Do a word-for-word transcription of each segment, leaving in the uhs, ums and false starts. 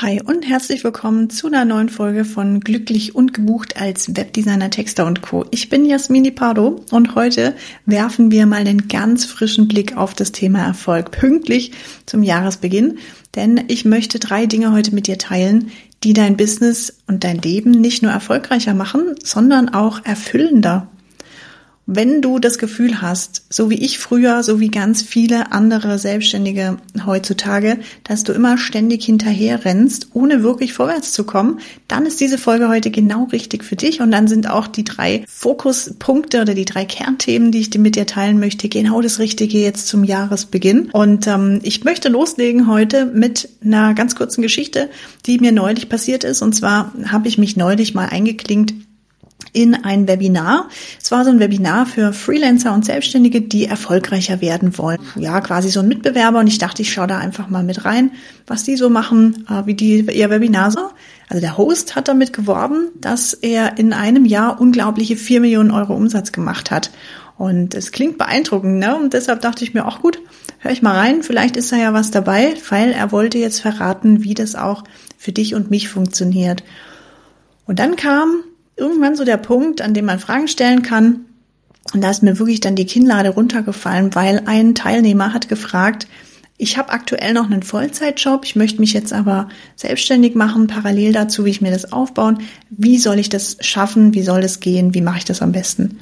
Hi und herzlich willkommen zu einer neuen Folge von Glücklich und gebucht als Webdesigner, Texter und Co. Ich bin Jasmin Di Pardo und heute werfen wir mal den ganz frischen Blick auf das Thema Erfolg pünktlich zum Jahresbeginn, denn ich möchte drei Dinge heute mit dir teilen, die dein Business und dein Leben nicht nur erfolgreicher machen, sondern auch erfüllender. Wenn du das Gefühl hast, so wie ich früher, so wie ganz viele andere Selbstständige heutzutage, dass du immer ständig hinterher rennst, ohne wirklich vorwärts zu kommen, dann ist diese Folge heute genau richtig für dich und dann sind auch die drei Fokuspunkte oder die drei Kernthemen, die ich mit dir teilen möchte, genau das Richtige jetzt zum Jahresbeginn. Und ähm, ich möchte loslegen heute mit einer ganz kurzen Geschichte, die mir neulich passiert ist. Und zwar habe ich mich neulich mal eingeklinkt in ein Webinar. Es war so ein Webinar für Freelancer und Selbstständige, die erfolgreicher werden wollen. Ja, quasi so ein Mitbewerber und ich dachte, ich schaue da einfach mal mit rein, was die so machen, wie die ihr Webinar so. Also der Host hat damit geworben, dass er in einem Jahr unglaubliche vier Millionen Euro Umsatz gemacht hat. Und es klingt beeindruckend, ne? Und deshalb dachte ich mir, ach gut, hör ich mal rein, vielleicht ist da ja was dabei, weil er wollte jetzt verraten, wie das auch für dich und mich funktioniert. Und dann kam irgendwann so der Punkt, an dem man Fragen stellen kann. Und da ist mir wirklich dann die Kinnlade runtergefallen, weil ein Teilnehmer hat gefragt, ich habe aktuell noch einen Vollzeitjob, ich möchte mich jetzt aber selbstständig machen, parallel dazu, wie ich mir das aufbauen. Wie soll ich das schaffen? Wie soll das gehen? Wie mache ich das am besten?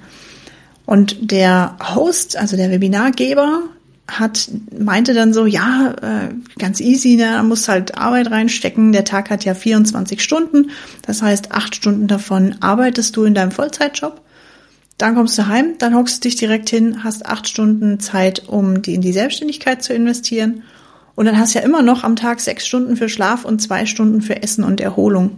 Und der Host, also der Webinargeber, hat meinte dann so, ja, äh, ganz easy, ne, da musst halt Arbeit reinstecken. Der Tag hat ja vierundzwanzig Stunden, das heißt, acht Stunden davon arbeitest du in deinem Vollzeitjob. Dann kommst du heim, dann hockst du dich direkt hin, hast acht Stunden Zeit, um die in die Selbstständigkeit zu investieren. Und dann hast du ja immer noch am Tag sechs Stunden für Schlaf und zwei Stunden für Essen und Erholung.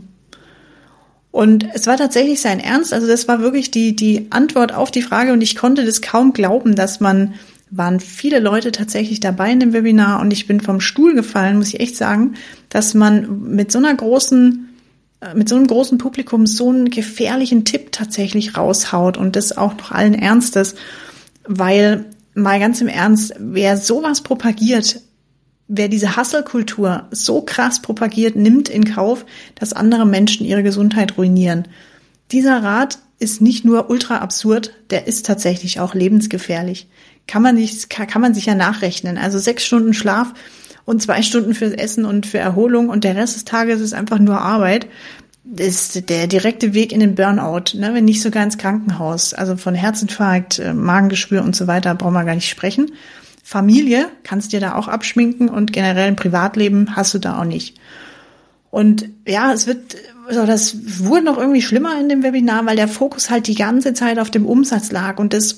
Und es war tatsächlich sein Ernst, also das war wirklich die, die Antwort auf die Frage und ich konnte das kaum glauben, dass man waren viele Leute tatsächlich dabei in dem Webinar und ich bin vom Stuhl gefallen, muss ich echt sagen, dass man mit so einer großen, mit so einem großen Publikum so einen gefährlichen Tipp tatsächlich raushaut und das auch noch allen Ernstes, weil mal ganz im Ernst, wer sowas propagiert, wer diese Hustle-Kultur so krass propagiert, nimmt in Kauf, dass andere Menschen ihre Gesundheit ruinieren. Dieser Rat ist nicht nur ultra absurd, der ist tatsächlich auch lebensgefährlich. Kann man nicht, kann, kann man sich ja nachrechnen. Also sechs Stunden Schlaf und zwei Stunden fürs Essen und für Erholung und der Rest des Tages ist einfach nur Arbeit. Das ist der direkte Weg in den Burnout, ne? Wenn nicht sogar ins Krankenhaus. Also von Herzinfarkt, Magengeschwür und so weiter brauchen wir gar nicht sprechen. Familie kannst dir da auch abschminken und generell ein Privatleben hast du da auch nicht. Und ja, es wird, also das wurde noch irgendwie schlimmer in dem Webinar, weil der Fokus halt die ganze Zeit auf dem Umsatz lag und das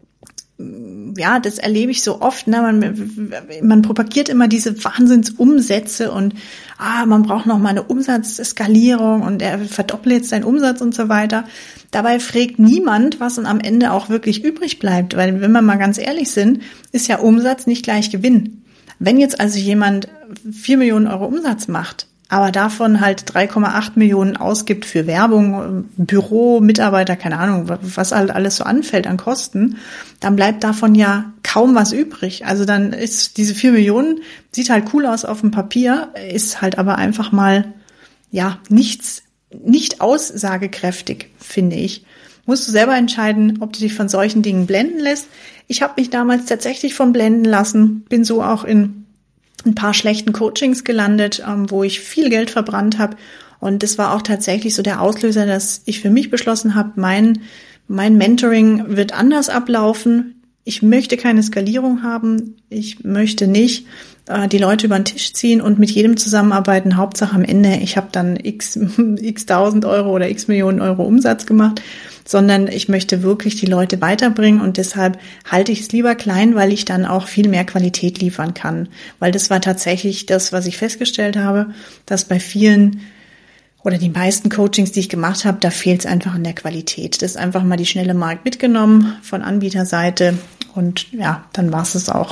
ja, das erlebe ich so oft, ne? Man, man propagiert immer diese Wahnsinnsumsätze und ah, man braucht noch mal eine Umsatzskalierung und er verdoppelt jetzt seinen Umsatz und so weiter. Dabei fragt niemand, was dann am Ende auch wirklich übrig bleibt, weil wenn wir mal ganz ehrlich sind, ist ja Umsatz nicht gleich Gewinn. Wenn jetzt also jemand vier Millionen Euro Umsatz macht, aber davon halt drei Komma acht Millionen ausgibt für Werbung, Büro, Mitarbeiter, keine Ahnung, was halt alles so anfällt an Kosten, dann bleibt davon ja kaum was übrig. Also dann ist diese vier Millionen, sieht halt cool aus auf dem Papier, ist halt aber einfach mal, ja, nichts, nicht aussagekräftig, finde ich. Musst du selber entscheiden, ob du dich von solchen Dingen blenden lässt. Ich habe mich damals tatsächlich von blenden lassen, bin so auch in ein paar schlechten Coachings gelandet, ähm, wo ich viel Geld verbrannt habe. Und das war auch tatsächlich so der Auslöser, dass ich für mich beschlossen habe, mein, mein Mentoring wird anders ablaufen. Ich möchte keine Skalierung haben. Ich möchte nicht äh, die Leute über den Tisch ziehen und mit jedem zusammenarbeiten. Hauptsache am Ende, ich habe dann x, x tausend Euro oder x Millionen Euro Umsatz gemacht, sondern ich möchte wirklich die Leute weiterbringen und deshalb halte ich es lieber klein, weil ich dann auch viel mehr Qualität liefern kann. Weil das war tatsächlich das, was ich festgestellt habe, dass bei vielen oder die meisten Coachings, die ich gemacht habe, da fehlt es einfach an der Qualität. Das ist einfach mal die schnelle Markt mitgenommen von Anbieterseite und ja, dann war es es auch.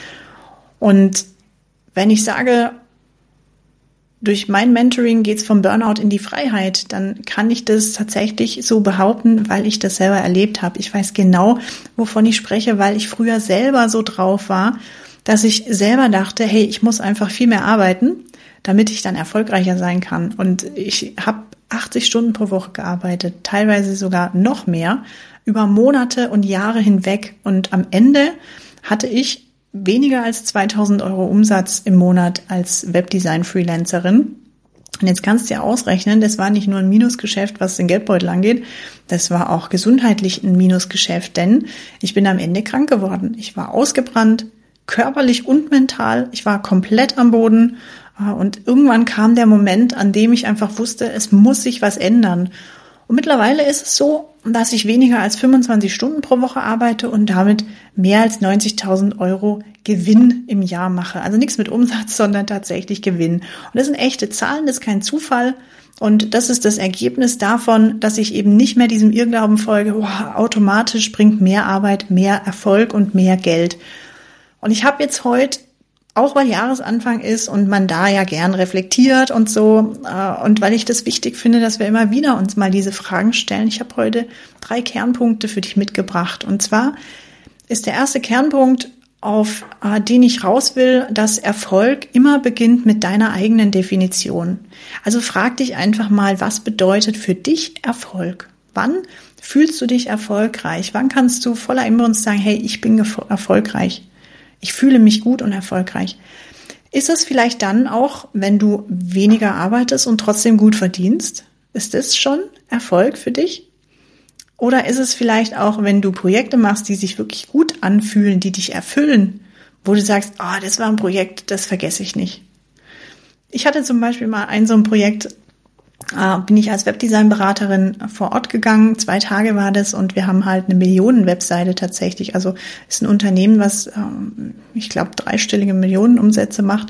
Und wenn ich sage, durch mein Mentoring geht's vom Burnout in die Freiheit, dann kann ich das tatsächlich so behaupten, weil ich das selber erlebt habe. Ich weiß genau, wovon ich spreche, weil ich früher selber so drauf war, dass ich selber dachte, hey, ich muss einfach viel mehr arbeiten, damit ich dann erfolgreicher sein kann. Und ich habe achtzig Stunden pro Woche gearbeitet, teilweise sogar noch mehr, über Monate und Jahre hinweg. Und am Ende hatte ich weniger als zweitausend Euro Umsatz im Monat als Webdesign-Freelancerin. Und jetzt kannst du ja ausrechnen, das war nicht nur ein Minusgeschäft, was den Geldbeutel angeht, das war auch gesundheitlich ein Minusgeschäft, denn ich bin am Ende krank geworden. Ich war ausgebrannt, körperlich und mental. Ich war komplett am Boden und irgendwann kam der Moment, an dem ich einfach wusste, es muss sich was ändern. Und mittlerweile ist es so, dass ich weniger als fünfundzwanzig Stunden pro Woche arbeite und damit mehr als neunzigtausend Euro Gewinn im Jahr mache. Also nichts mit Umsatz, sondern tatsächlich Gewinn. Und das sind echte Zahlen, das ist kein Zufall. Und das ist das Ergebnis davon, dass ich eben nicht mehr diesem Irrglauben folge, wow, automatisch bringt mehr Arbeit, mehr Erfolg und mehr Geld. Und ich habe jetzt heute, auch weil Jahresanfang ist und man da ja gern reflektiert und so, äh, und weil ich das wichtig finde, dass wir immer wieder uns mal diese Fragen stellen. Ich habe heute drei Kernpunkte für dich mitgebracht. Und zwar ist der erste Kernpunkt, auf äh, den ich raus will, dass Erfolg immer beginnt mit deiner eigenen Definition. Also frag dich einfach mal, was bedeutet für dich Erfolg? Wann fühlst du dich erfolgreich? Wann kannst du voller Inbrunst sagen, hey, ich bin gefo- erfolgreich? Ich fühle mich gut und erfolgreich. Ist es vielleicht dann auch, wenn du weniger arbeitest und trotzdem gut verdienst? Ist das schon Erfolg für dich? Oder ist es vielleicht auch, wenn du Projekte machst, die sich wirklich gut anfühlen, die dich erfüllen, wo du sagst, oh, das war ein Projekt, das vergesse ich nicht. Ich hatte zum Beispiel mal ein so ein Projekt, äh, bin ich als Webdesign-Beraterin vor Ort gegangen, zwei Tage war das und wir haben halt eine Millionen-Webseite tatsächlich. Also ist ein Unternehmen, was, ähm, ich glaube, dreistellige Millionenumsätze macht.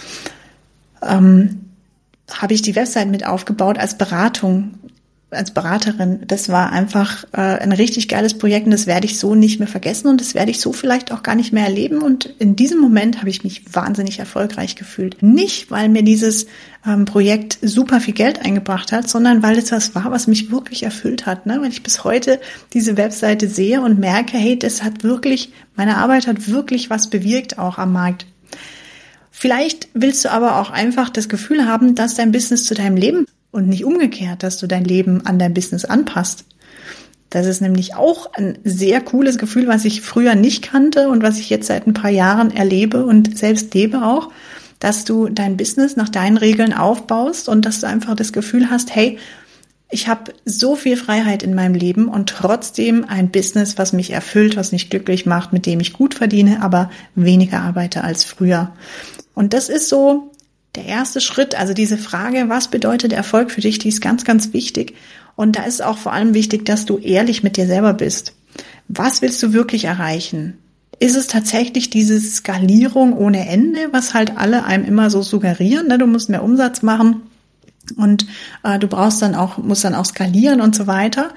Ähm, habe ich die Webseite mit aufgebaut als Beratung. als Beraterin. Das war einfach äh, ein richtig geiles Projekt und das werde ich so nicht mehr vergessen und das werde ich so vielleicht auch gar nicht mehr erleben. Und in diesem Moment habe ich mich wahnsinnig erfolgreich gefühlt. Nicht, weil mir dieses ähm, Projekt super viel Geld eingebracht hat, sondern weil es was war, was mich wirklich erfüllt hat. Ne? Weil ich bis heute diese Webseite sehe und merke, hey, das hat wirklich, meine Arbeit hat wirklich was bewirkt auch am Markt. Vielleicht willst du aber auch einfach das Gefühl haben, dass dein Business zu deinem Leben und nicht umgekehrt, dass du dein Leben an dein Business anpasst. Das ist nämlich auch ein sehr cooles Gefühl, was ich früher nicht kannte und was ich jetzt seit ein paar Jahren erlebe und selbst lebe auch, dass du dein Business nach deinen Regeln aufbaust und dass du einfach das Gefühl hast, hey, ich habe so viel Freiheit in meinem Leben und trotzdem ein Business, was mich erfüllt, was mich glücklich macht, mit dem ich gut verdiene, aber weniger arbeite als früher. Und das ist so der erste Schritt, also diese Frage, was bedeutet Erfolg für dich, die ist ganz, ganz wichtig. Und da ist auch vor allem wichtig, dass du ehrlich mit dir selber bist. Was willst du wirklich erreichen? Ist es tatsächlich diese Skalierung ohne Ende, was halt alle einem immer so suggerieren, ne? Du musst mehr Umsatz machen und äh, du brauchst dann auch, musst dann auch skalieren und so weiter.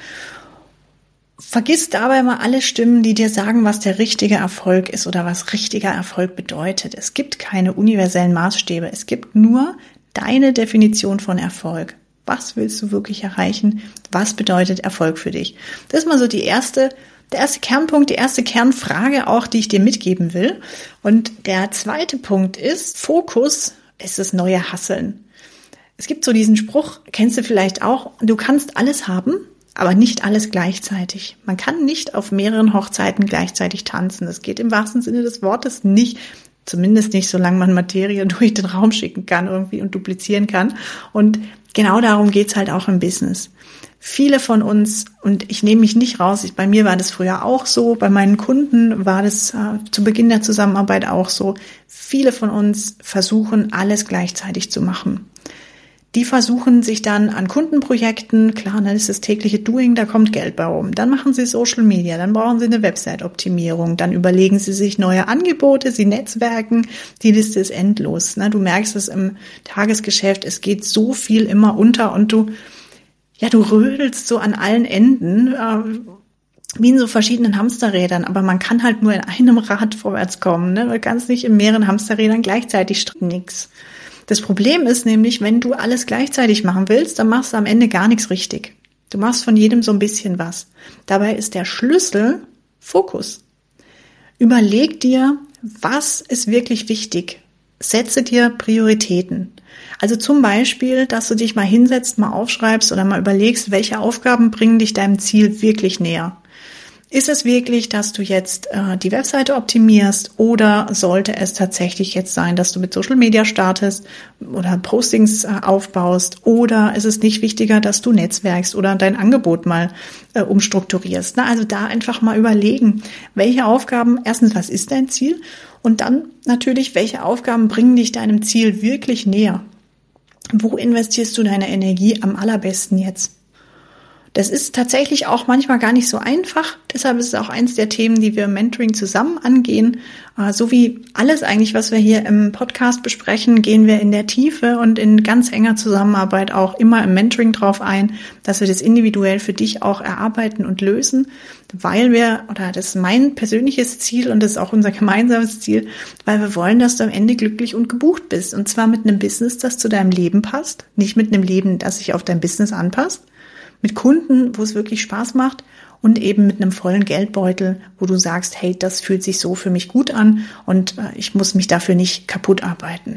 Vergiss dabei mal alle Stimmen, die dir sagen, was der richtige Erfolg ist oder was richtiger Erfolg bedeutet. Es gibt keine universellen Maßstäbe. Es gibt nur deine Definition von Erfolg. Was willst du wirklich erreichen? Was bedeutet Erfolg für dich? Das ist mal so die erste, der erste Kernpunkt, die erste Kernfrage auch, die ich dir mitgeben will. Und der zweite Punkt ist, Fokus ist das neue Hasseln. Es gibt so diesen Spruch, kennst du vielleicht auch, du kannst alles haben, aber nicht alles gleichzeitig. Man kann nicht auf mehreren Hochzeiten gleichzeitig tanzen. Das geht im wahrsten Sinne des Wortes nicht. Zumindest nicht, solange man Materie durch den Raum schicken kann irgendwie und duplizieren kann. Und genau darum geht's halt auch im Business. Viele von uns, und ich nehme mich nicht raus, ich, bei mir war das früher auch so, bei meinen Kunden war das äh, zu Beginn der Zusammenarbeit auch so. Viele von uns versuchen, alles gleichzeitig zu machen. Die versuchen sich dann an Kundenprojekten, klar, dann ist das tägliche Doing, da kommt Geld bei rum. Dann machen sie Social Media, dann brauchen sie eine Website-Optimierung, dann überlegen sie sich neue Angebote, sie netzwerken, die Liste ist endlos. Du merkst es im Tagesgeschäft, es geht so viel immer unter und du, ja, du rödelst so an allen Enden, wie in so verschiedenen Hamsterrädern, aber man kann halt nur in einem Rad vorwärts kommen, ne? Du kannst nicht in mehreren Hamsterrädern gleichzeitig nix. Das Problem ist nämlich, wenn du alles gleichzeitig machen willst, dann machst du am Ende gar nichts richtig. Du machst von jedem so ein bisschen was. Dabei ist der Schlüssel Fokus. Überleg dir, was ist wirklich wichtig. setze dir Prioritäten. Also zum Beispiel, dass du dich mal hinsetzt, mal aufschreibst oder mal überlegst, welche Aufgaben bringen dich deinem Ziel wirklich näher. Ist es wirklich, dass du jetzt äh, die Webseite optimierst oder sollte es tatsächlich jetzt sein, dass du mit Social Media startest oder Postings äh, aufbaust oder ist es nicht wichtiger, dass du netzwerkst oder dein Angebot mal äh, umstrukturierst? Na, also da einfach mal überlegen, welche Aufgaben, erstens, was ist dein Ziel und dann natürlich, welche Aufgaben bringen dich deinem Ziel wirklich näher? Wo investierst du deine Energie am allerbesten jetzt? Das ist tatsächlich auch manchmal gar nicht so einfach. Deshalb ist es auch eins der Themen, die wir im Mentoring zusammen angehen. So wie alles eigentlich, was wir hier im Podcast besprechen, gehen wir in der Tiefe und in ganz enger Zusammenarbeit auch immer im Mentoring drauf ein, dass wir das individuell für dich auch erarbeiten und lösen, weil wir, oder das ist mein persönliches Ziel und das ist auch unser gemeinsames Ziel, weil wir wollen, dass du am Ende glücklich und gebucht bist. Und zwar mit einem Business, das zu deinem Leben passt, nicht mit einem Leben, das sich auf dein Business anpasst. Mit Kunden, wo es wirklich Spaß macht und eben mit einem vollen Geldbeutel, wo du sagst, hey, das fühlt sich so für mich gut an und äh, ich muss mich dafür nicht kaputt arbeiten.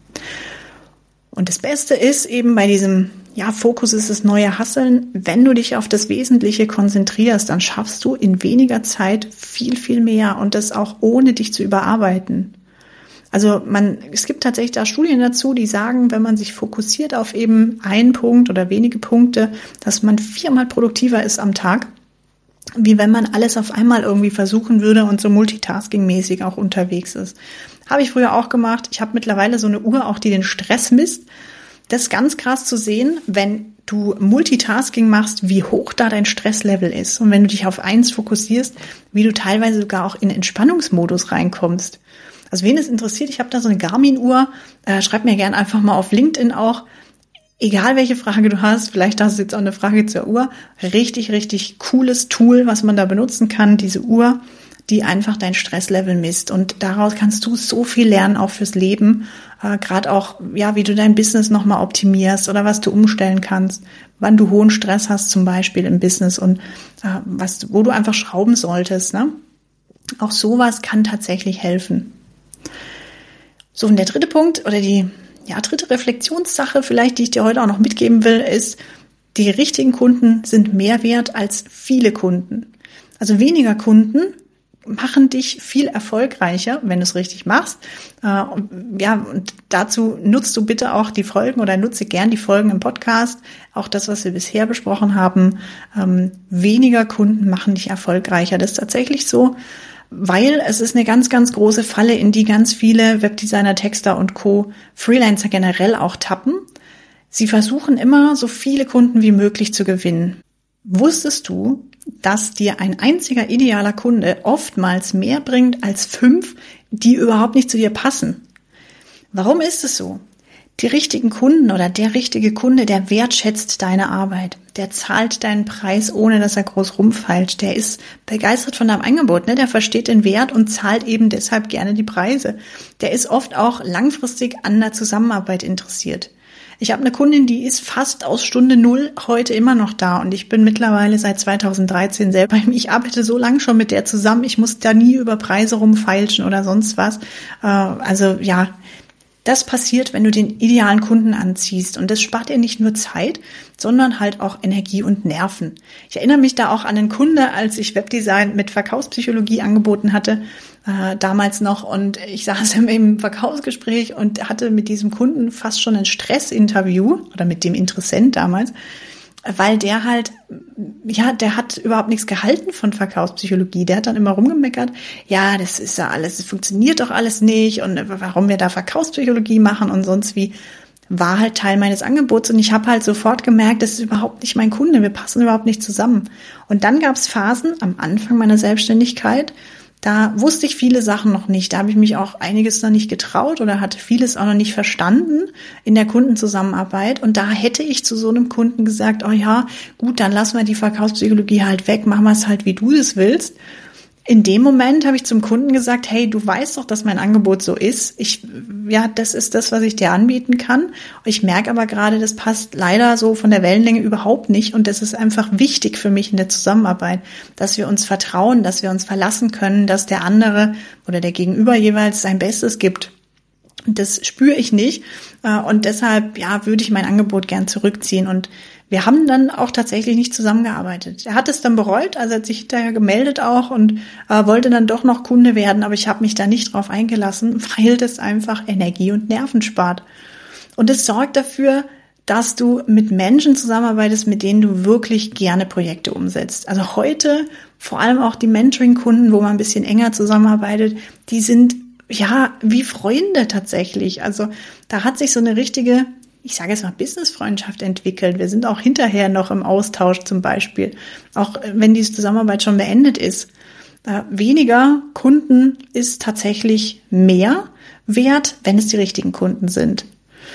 Und das Beste ist eben bei diesem, ja, Fokus ist das neue Hasseln, wenn du dich auf das Wesentliche konzentrierst, dann schaffst du in weniger Zeit viel, viel mehr und das auch ohne dich zu überarbeiten. Also man, es gibt tatsächlich da Studien dazu, die sagen, wenn man sich fokussiert auf eben einen Punkt oder wenige Punkte, dass man viermal produktiver ist am Tag, wie wenn man alles auf einmal irgendwie versuchen würde und so multitasking-mäßig auch unterwegs ist. Habe ich früher auch gemacht. Ich habe mittlerweile so eine Uhr auch, die den Stress misst. Das ist ganz krass zu sehen, wenn du Multitasking machst, wie hoch da dein Stresslevel ist. Und wenn du dich auf eins fokussierst, wie du teilweise sogar auch in Entspannungsmodus reinkommst. Also wen es interessiert, ich habe da so eine Garmin-Uhr, äh, schreib mir gerne einfach mal auf LinkedIn auch, egal welche Frage du hast, vielleicht hast du jetzt auch eine Frage zur Uhr, richtig, richtig cooles Tool, was man da benutzen kann, diese Uhr, die einfach dein Stresslevel misst und daraus kannst du so viel lernen, auch fürs Leben, äh, gerade auch, ja, wie du dein Business nochmal optimierst oder was du umstellen kannst, wann du hohen Stress hast zum Beispiel im Business und äh, was, wo du einfach schrauben solltest, ne? Auch sowas kann tatsächlich helfen. So, und der dritte Punkt oder die ja, dritte Reflexionssache vielleicht, die ich dir heute auch noch mitgeben will, ist, die richtigen Kunden sind mehr wert als viele Kunden. Also weniger Kunden machen dich viel erfolgreicher, wenn du es richtig machst. Äh, ja, und dazu nutzt du bitte auch die Folgen oder nutze gern die Folgen im Podcast. Auch das, was wir bisher besprochen haben. Ähm, weniger Kunden machen dich erfolgreicher. Das ist tatsächlich so. Weil es ist eine ganz, ganz große Falle, in die ganz viele Webdesigner, Texter und Co., Freelancer generell auch tappen. Sie versuchen immer, so viele Kunden wie möglich zu gewinnen. Wusstest du, dass dir ein einziger idealer Kunde oftmals mehr bringt als fünf, die überhaupt nicht zu dir passen? Warum ist es so? Die richtigen Kunden oder der richtige Kunde, der wertschätzt deine Arbeit. Der zahlt deinen Preis, ohne dass er groß rumfeilt. Der ist begeistert von deinem Angebot, ne? Der versteht den Wert und zahlt eben deshalb gerne die Preise. Der ist oft auch langfristig an der Zusammenarbeit interessiert. Ich habe eine Kundin, die ist fast aus Stunde Null heute immer noch da und ich bin mittlerweile seit zweitausenddreizehn selber. Ich arbeite so lange schon mit der zusammen, ich muss da nie über Preise rumfeilschen oder sonst was. Also ja, das passiert, wenn du den idealen Kunden anziehst und das spart dir nicht nur Zeit, sondern halt auch Energie und Nerven. Ich erinnere mich da auch an einen Kunde, als ich Webdesign mit Verkaufspsychologie angeboten hatte, äh, damals noch und ich saß im Verkaufsgespräch und hatte mit diesem Kunden fast schon ein Stressinterview oder mit dem Interessent damals, weil der halt, ja, der hat überhaupt nichts gehalten von Verkaufspsychologie. Der hat dann immer rumgemeckert, ja, das ist ja alles, das funktioniert doch alles nicht und warum wir da Verkaufspsychologie machen und sonst wie, war halt Teil meines Angebots und ich habe halt sofort gemerkt, das ist überhaupt nicht mein Kunde, wir passen überhaupt nicht zusammen. Und dann gab es Phasen am Anfang meiner Selbstständigkeit, da wusste ich viele Sachen noch nicht. Da habe ich mich auch einiges noch nicht getraut oder hatte vieles auch noch nicht verstanden in der Kundenzusammenarbeit. Und da hätte ich zu so einem Kunden gesagt, oh ja, gut, dann lassen wir die Verkaufspsychologie halt weg, machen wir es halt, wie du es willst. In dem Moment habe ich zum Kunden gesagt, hey, du weißt doch, dass mein Angebot so ist. Ich, ja, das ist das, was ich dir anbieten kann. Ich merke aber gerade, das passt leider so von der Wellenlänge überhaupt nicht. Und das ist einfach wichtig für mich in der Zusammenarbeit, dass wir uns vertrauen, dass wir uns verlassen können, dass der andere oder der Gegenüber jeweils sein Bestes gibt. Und das spüre ich nicht. Und deshalb, ja, würde ich mein Angebot gern zurückziehen. Und wir haben dann auch tatsächlich nicht zusammengearbeitet. Er hat es dann bereut, also er hat sich hinterher gemeldet auch und äh, wollte dann doch noch Kunde werden. Aber ich habe mich da nicht drauf eingelassen, weil das einfach Energie und Nerven spart. Und es sorgt dafür, dass du mit Menschen zusammenarbeitest, mit denen du wirklich gerne Projekte umsetzt. Also heute, vor allem auch die Mentoring-Kunden, wo man ein bisschen enger zusammenarbeitet, die sind ja wie Freunde tatsächlich. Also da hat sich so eine richtige, ich sage jetzt mal, Business-Freundschaft entwickelt. Wir sind auch hinterher noch im Austausch zum Beispiel, auch wenn die Zusammenarbeit schon beendet ist. Äh, weniger Kunden ist tatsächlich mehr wert, wenn es die richtigen Kunden sind.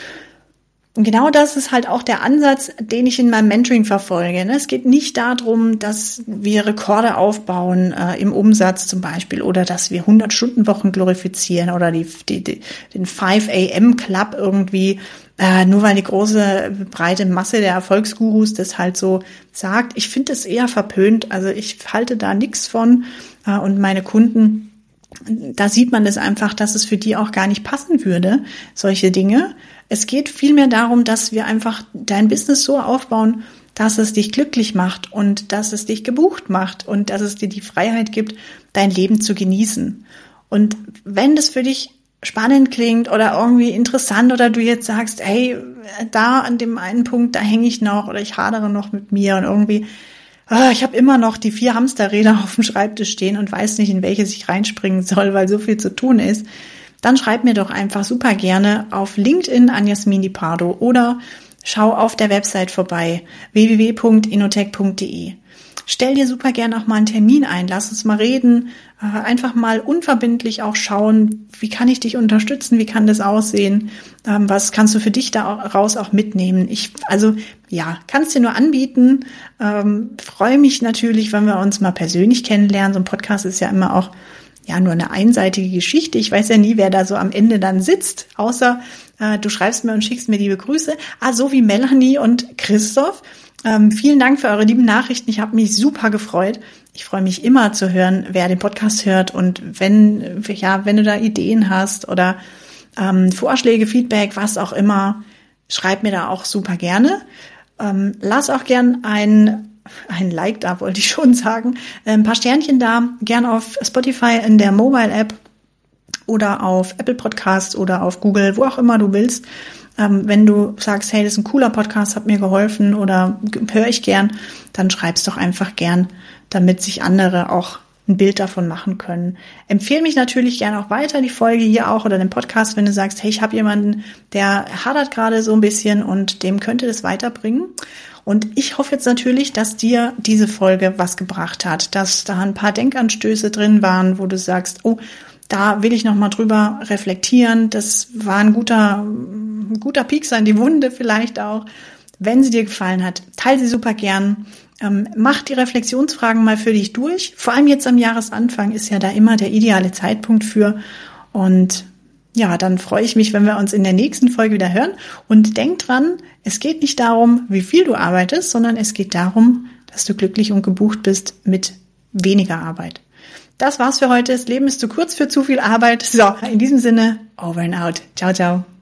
Und genau das ist halt auch der Ansatz, den ich in meinem Mentoring verfolge. Es geht nicht darum, dass wir Rekorde aufbauen äh, im Umsatz zum Beispiel oder dass wir hundert-Stunden-Wochen glorifizieren oder die, die, die, den five a m Club irgendwie, äh, nur weil die große, breite Masse der Erfolgsgurus das halt so sagt. Ich finde es eher verpönt, also ich halte da nichts von äh, und meine Kunden, da sieht man es einfach, dass es für die auch gar nicht passen würde, solche Dinge. Es geht vielmehr darum, dass wir einfach dein Business so aufbauen, dass es dich glücklich macht und dass es dich gebucht macht und dass es dir die Freiheit gibt, dein Leben zu genießen. Und wenn das für dich spannend klingt oder irgendwie interessant oder du jetzt sagst, hey, da an dem einen Punkt, da hänge ich noch oder ich hadere noch mit mir und irgendwie, oh, ich habe immer noch die vier Hamsterräder auf dem Schreibtisch stehen und weiß nicht, in welches ich reinspringen soll, weil so viel zu tun ist, dann schreib mir doch einfach super gerne auf LinkedIn an Yasmini Pardo oder schau auf der Website vorbei, w w w punkt innotech punkt d e. Stell dir super gerne auch mal einen Termin ein, lass uns mal reden, einfach mal unverbindlich auch schauen, wie kann ich dich unterstützen, wie kann das aussehen, was kannst du für dich daraus auch mitnehmen. Ich, also ja, kannst dir nur anbieten, ähm, freue mich natürlich, wenn wir uns mal persönlich kennenlernen. So ein Podcast ist ja immer auch ja nur eine einseitige Geschichte. Ich weiß ja nie, wer da so am Ende dann sitzt, außer äh, du schreibst mir und schickst mir liebe Grüße. Ah, so wie Melanie und Christoph. Ähm, vielen Dank für eure lieben Nachrichten. Ich habe mich super gefreut. Ich freue mich immer zu hören, wer den Podcast hört und wenn ja, wenn du da Ideen hast oder ähm, Vorschläge, Feedback, was auch immer, schreib mir da auch super gerne. Ähm, lass auch gern ein ein Like da, wollte ich schon sagen. Ein paar Sternchen da, gern auf Spotify in der Mobile-App oder auf Apple Podcasts oder auf Google, wo auch immer du willst. Ähm, wenn du sagst, hey, das ist ein cooler Podcast, hat mir geholfen oder höre ich gern, dann schreib's doch einfach gern, damit sich andere auch ein Bild davon machen können. Empfehle mich natürlich gerne auch weiter, die Folge hier auch oder den Podcast, wenn du sagst, hey, ich habe jemanden, der hadert gerade so ein bisschen und dem könnte das weiterbringen. Und ich hoffe jetzt natürlich, dass dir diese Folge was gebracht hat, dass da ein paar Denkanstöße drin waren, wo du sagst, oh, da will ich noch mal drüber reflektieren. Das war ein guter, ein guter Piekser in die Wunde vielleicht auch. Wenn sie dir gefallen hat, teile sie super gern. Ähm, mach die Reflexionsfragen mal für dich durch. Vor allem jetzt am Jahresanfang ist ja da immer der ideale Zeitpunkt für. Und ja, dann freue ich mich, wenn wir uns in der nächsten Folge wieder hören. Und denk dran, es geht nicht darum, wie viel du arbeitest, sondern es geht darum, dass du glücklich und gebucht bist mit weniger Arbeit. Das war's für heute. Das Leben ist zu kurz für zu viel Arbeit. So, in diesem Sinne, over and out. Ciao, ciao.